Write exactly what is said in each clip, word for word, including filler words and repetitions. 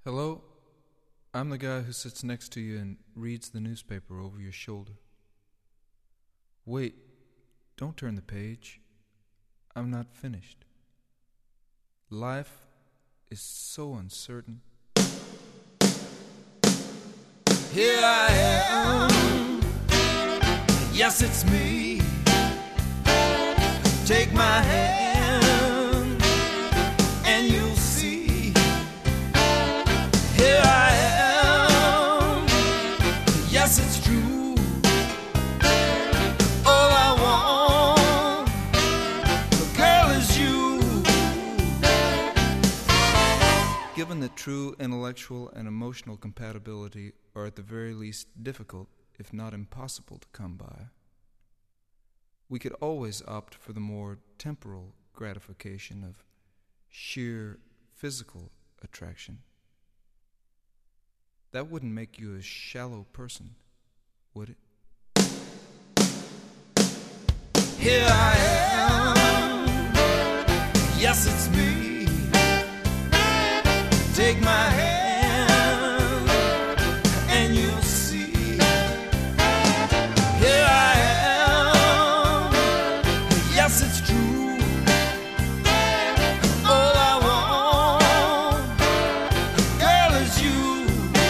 Hello? I'm the guy who sits next to you and reads the newspaper over your shoulder. Wait, don't turn the page. I'm not finished. Life is so uncertain. Here I am. Yes, it's me. Take my hand and you'll see. Here I am. Yes, it's true. All I want, girl, is you. Given that true intellectual and emotional compatibility are at the very least difficult, if not impossible, to come by, we could always opt for the more temporal gratification of sheer physical attraction. That wouldn't make you a shallow person, would it? Here I am. Yes, it's me. Take my hand and you'll see. Here I am. Yes, it's true. All I want, girl, is you.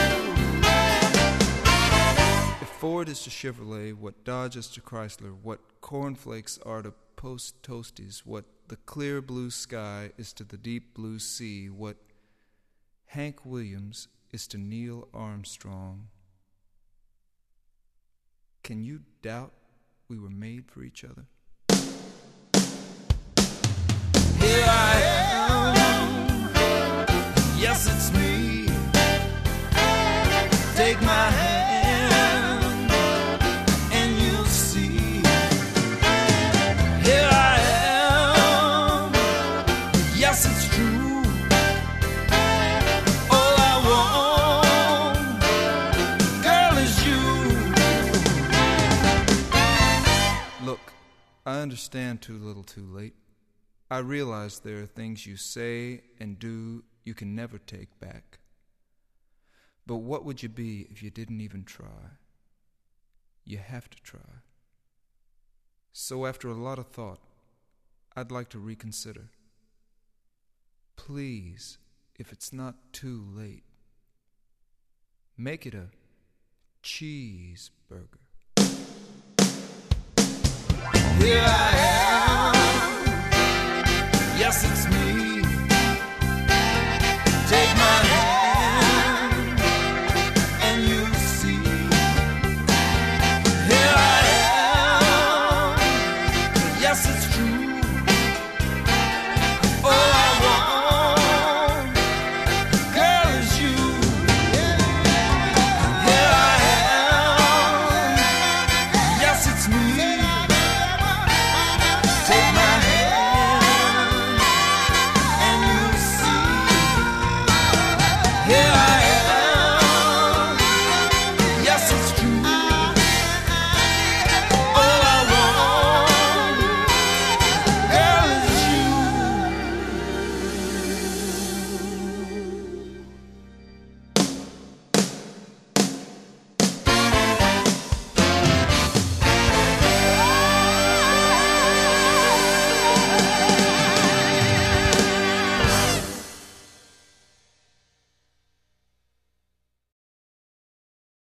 If Ford is to Chevrolet what Dodge is to Chrysler, what cornflakes are to Post Toasties, what the clear blue sky is to the deep blue sea, what Hank Williams is to Neil Armstrong, can you doubt we were made for each other? Here I am. Yes, it's me. Take my hand and you'll see. Here I am. Yes, it's true. All I want, girl, is you. Look, I understand too little too late. I realize there are things you say and do you can never take back. But what would you be if you didn't even try? You have to try. So after a lot of thought, I'd like to reconsider. Please, if it's not too late, make it a cheeseburger. Here I am. Yes, it's me.